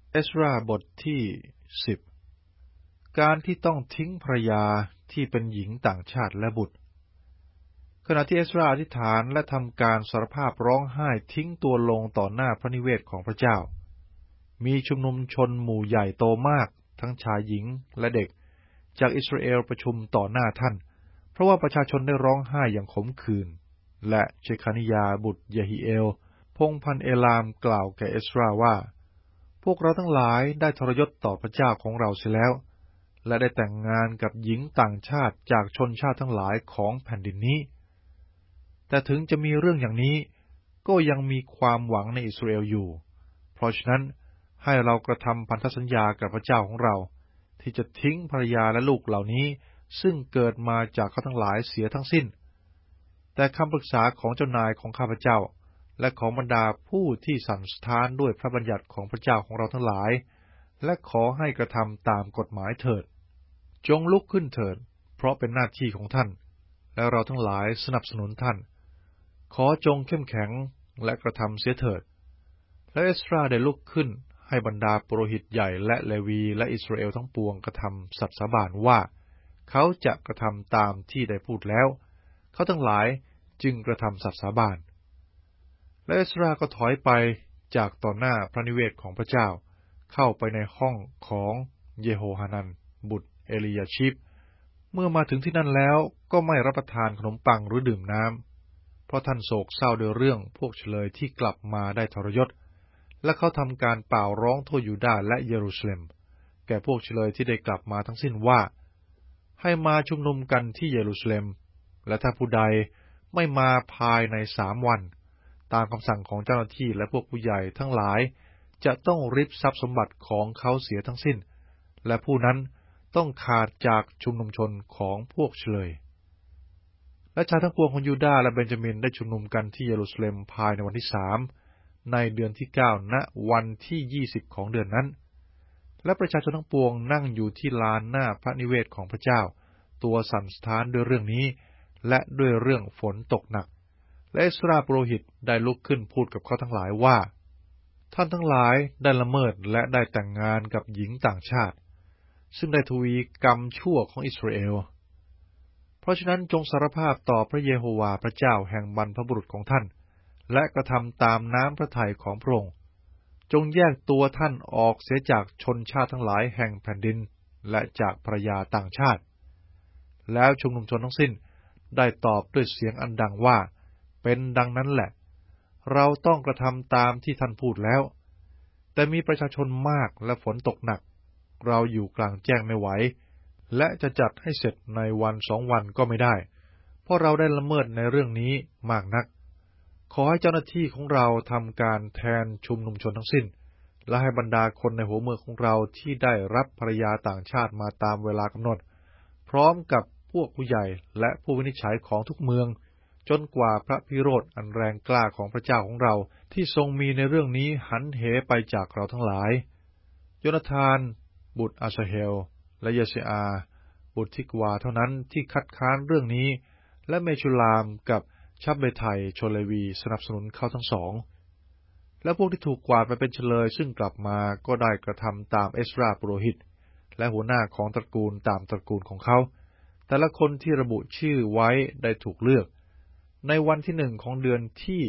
เอสราบทที่10การที่ต้องทิ้งภรรยาที่เป็นหญิงต่างชาติและบุตรขณะที่เอสราอธิษฐานและทำการสารภาพร้องไห้ทิ้งตัวลงต่อหน้าพระนิเวศของพระเจ้ามีชุมนุมชนหมู่ใหญ่โตมากทั้งชายหญิงและเด็กจากอิสราเอลประชุมต่อหน้าท่านเพราะว่าประชาชนได้ร้องไห้อย่างขมขื่นและเชคานิยาบุตรเยฮีเอลพงศ์พันเอลามกล่าวแก่เอสราว่าพวกเราทั้งหลายได้ทรยศต่อพระเจ้าของเราเสียแล้วและได้แต่งงานกับหญิงต่างชาติจากชนชาติทั้งหลายของแผ่นดินนี้แต่ถึงจะมีเรื่องอย่างนี้ก็ยังมีความหวังในอิสราเอลอยู่เพราะฉะนั้นให้เรากระทำพันธสัญญากับพระเจ้าของเราที่จะทิ้งภรรยาและลูกเหล่านี้ซึ่งเกิดมาจากเขาทั้งหลายเสียทั้งสิ้นแต่คำปรึกษาของเจ้านายของข้าพเจ้าและของบรรดาผู้ที่สั่นสะท้านด้วยพระบัญญัติของพระเจ้าของเราทั้งหลายและขอให้กระทำตามกฎหมายเถิดจงลุกขึ้นเถิดเพราะเป็นหน้าที่ของท่านและเราทั้งหลายสนับสนุนท่านขอจงเข้มแข็งและกระทำเสียเถิดและเอสราได้ลุกขึ้นให้บรรดาปุโรหิตใหญ่และเลวีและอิสราเอลทั้งปวงกระทำสัตย์สาบานว่าเขาจะกระทำตามที่ได้พูดแล้วเขาทั้งหลายจึงกระทำสัตย์สาบานและเอสราก็ถอยไปจากต่อหน้าพระนิเวศของพระเจ้าเข้าไปในห้องของเยโฮฮานันบุตรเอลียชิบเมื่อมาถึงที่นั่นแล้วก็ไม่รับประทานขนมปังหรือดื่มน้ำเพราะท่านโศกเศร้าโดยเรื่องพวกเฉลยที่กลับมาได้ทรยศและเขาทำการเป่าร้องทั่วยูดาห์และเยรูซาเล็มแก่พวกเฉลยที่ได้กลับมาทั้งสิ้นว่าให้มาชุมนุมกันที่เยรูซาเล็มและถ้าผู้ใดไม่มาภายใน3 วันตามคำสั่งของเจ้าหน้าที่และพวกผู้ใหญ่ทั้งหลายจะต้องริบทรัพย์สมบัติของเขาเสียทั้งสิ้นและผู้นั้นต้องขาดจากชุมนุมชนของพวกเฉลยและชาวทั้งปวงของยูดาห์และเบนจามินได้ชุมนุมกันที่เยรูซาเล็มภายในวันที่3ในเดือนที่9ณวันที่20ของเดือนนั้นและประชาชนทั้งปวงนั่งอยู่ที่ลานหน้าพระนิเวศของพระเจ้าตัวสั่นสะท้านด้วยเรื่องนี้และด้วยเรื่องฝนตกหนักและเอสราปุโรหิตได้ลุกขึ้นพูดกับเขาทั้งหลายว่าท่านทั้งหลายได้ละเมิดและได้แต่งงานกับหญิงต่างชาติซึ่งได้ทวีกรรมชั่วของอิสราเอลเพราะฉะนั้นจงสารภาพต่อพระเยโฮวาห์พระเจ้าแห่งบรรพบุรุษของท่านและกระทำตามน้ำพระทัยของพระองค์จงแยกตัวท่านออกเสียจากชนชาติทั้งหลายแห่งแผ่นดินและจากภรรยาต่างชาติแล้วชุมนุมชนทั้งสิ้นได้ตอบด้วยเสียงอันดังว่าเป็นดังนั้นแหละเราต้องกระทำตามที่ท่านพูดแล้วแต่มีประชาชนมากและฝนตกหนักเราอยู่กลางแจ้งไม่ไหวและจะจัดให้เสร็จในวัน2 วันก็ไม่ได้เพราะเราได้ละเมิดในเรื่องนี้มากนักขอให้เจ้าหน้าที่ของเราทำการแทนชุมนุมชนทั้งสิ้นและให้บรรดาคนในหัวเมืองของเราที่ได้รับภรรยาต่างชาติมาตามเวลากำหนดพร้อมกับพวกผู้ใหญ่และผู้วินิจฉัยของทุกเมืองจนกว่าพระพิโรธอันแรงกล้าของพระเจ้าของเราที่ทรงมีในเรื่องนี้หันเหไปจากเราทั้งหลายโยนาธานบุตรอาซาเฮลและเยเซอาบุตรทิกวาเท่านั้นที่คัดค้านเรื่องนี้และเมชุลามกับชับเบไทชนเลวีสนับสนุนเขาทั้งสองและพวกที่ถูกกวาดไปเป็นเฉลยซึ่งกลับมาก็ได้กระทำตามเอสราปุโรหิตและหัวหน้าของตระกูลตามตระกูลของเขาแต่ละคนที่ระบุชื่อไว้ได้ถูกเลือกในวันที่1ของเดือนที่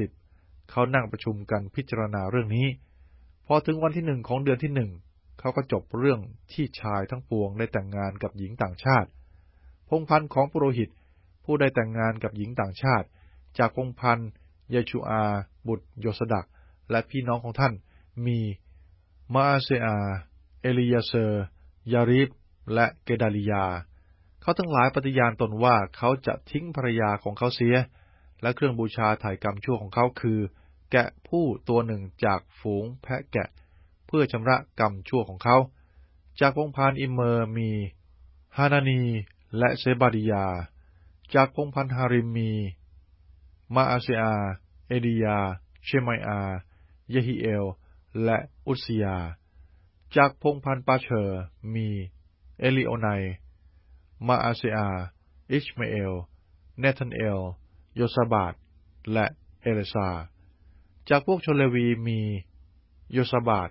10เขานั่งประชุมกันพิจารณาเรื่องนี้พอถึงวันที่1ของเดือนที่1เขาก็จบเรื่องที่ชายทั้งปวงได้แต่งงานกับหญิงต่างชาติพงศ์พันธุ์ของปุโรหิตผู้ได้แต่งงานกับหญิงต่างชาติจากพงศ์พันธุ์เยชูอาบุตรโยสดักและพี่น้องของท่านมีมาอาเซอาเอลียาเซอร์ยาริบและเกดาลียาเขาทั้งหลายปฏิญาณตนว่าเขาจะทิ้งภรรยาของเขาเสียและเครื่องบูชาไถ่กรรมชั่วของเขาคือแกะผู้ตัวหนึ่งจากฝูงแพะแกะเพื่อชำระกรรมชั่วของเขาจากพงศ์พันธุ์อิมเมอร์มีฮานานีและเซบาดิยาจากพงศ์พันธุ์ฮาริมมีมาอาเซอาเอดียาเชมัยอาเยฮิเอลและอุสยาจากพงศ์พันธุ์ปาเชอร์มีเอลิโอไนมาอาเซอาอิชมาเอลเนทันเอลโยซาบาดและเอเลซาจากพวกชนเลวีมีโยซาบาด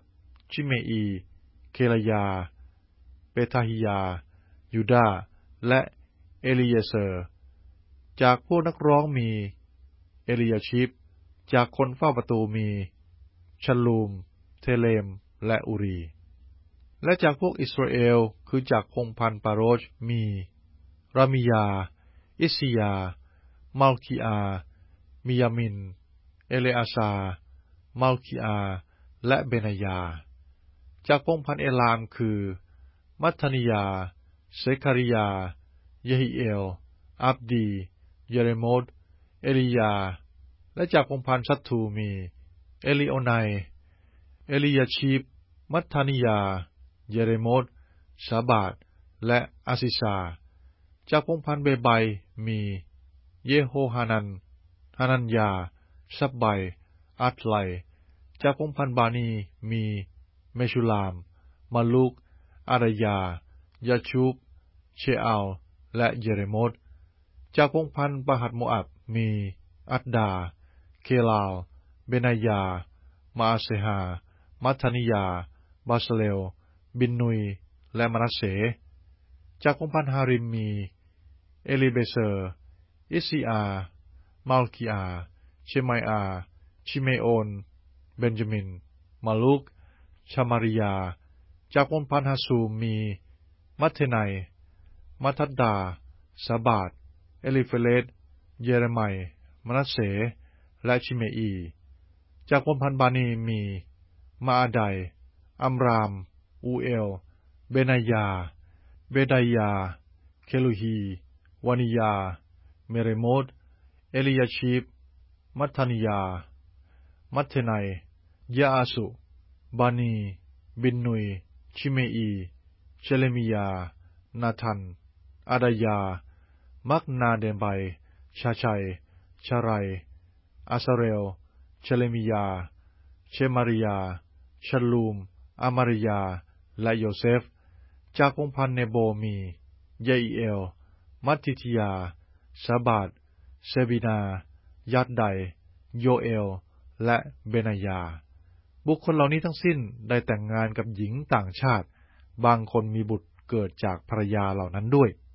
ชิเมอีเคลยาเปทาฮิยายูดาและเอลีเยเซอร์จากพวกนักร้องมีเอลียชิบจากคนเฝ้าประตูมีชัลลูมเทเลมและอูรีและจากพวกอิสราเอลคือจากพงศ์พันธุ์ปาโรชมีรามิยาอิสยามัลคิอามิยามินเอเลอาซามัลคิอาและเบนายาจากพงศ์พันธุ์เอลามคือมัทธานิยาเซคาริยาเยฮิเอลอับดีเยเรโมตเอลียาและจากพงศ์พันธุ์ซัตทูมีเอลิโอไนเอลียาชีบมัทธานิยาเยเรโมตชาบาดและอาซิซาจากพงศ์พันธุ์เบไบมีเยโฮฮานันยาซับไบอัตไลจากพงศ์พันธุ์บานีมีเมชุลามมาลุกอารยายาชูบเชอัลและเยเรโมตจากพงศ์พันธุ์ปหัตโมอับมีอัดดาเคลาลเบนายามาอาเซฮามัทธานิยาบาสเลลบินนุยและมนัสเสจากพงศ์พันธุ์ฮาริมมีเอลิเบเซอร์อิซีอามัลคิอาเชมัยอาชิเมโอนเบนจามินมาลุกชามาริยาจากพงศ์พันธุ์ฮาซูมมีมัทเทไนมัทัดดาซาบาดเอลิเฟเลตเยเรมัยมนัสเสและชิเมอีจากพงศ์พันธุ์บานีมีมาอาไดอัมรามอูเอลเบนายาเบดายาเคลูฮีวานิยาเมเรโมตเอลียาชีบมัทธานิยามัทเทไนยาอาสุบานีบินนุยชิเมอีเชเลมิยานาทันอาดายามักนาเดนไบชาชัยชาไรอาซาเรลเชเลมิยาเชมาริยาชัลลูมอามาริยาและโยเซฟจากพงศ์พันธุ์เนโบมีเยอิเอลมัตติทิยาซาบาดเซบินายัดไดโยเอลและเบนายาบุคคลเหล่านี้ทั้งสิ้นได้แต่งงานกับหญิงต่างชาติบางคนมีบุตรเกิดจากภรรยาเหล่านั้นด้วย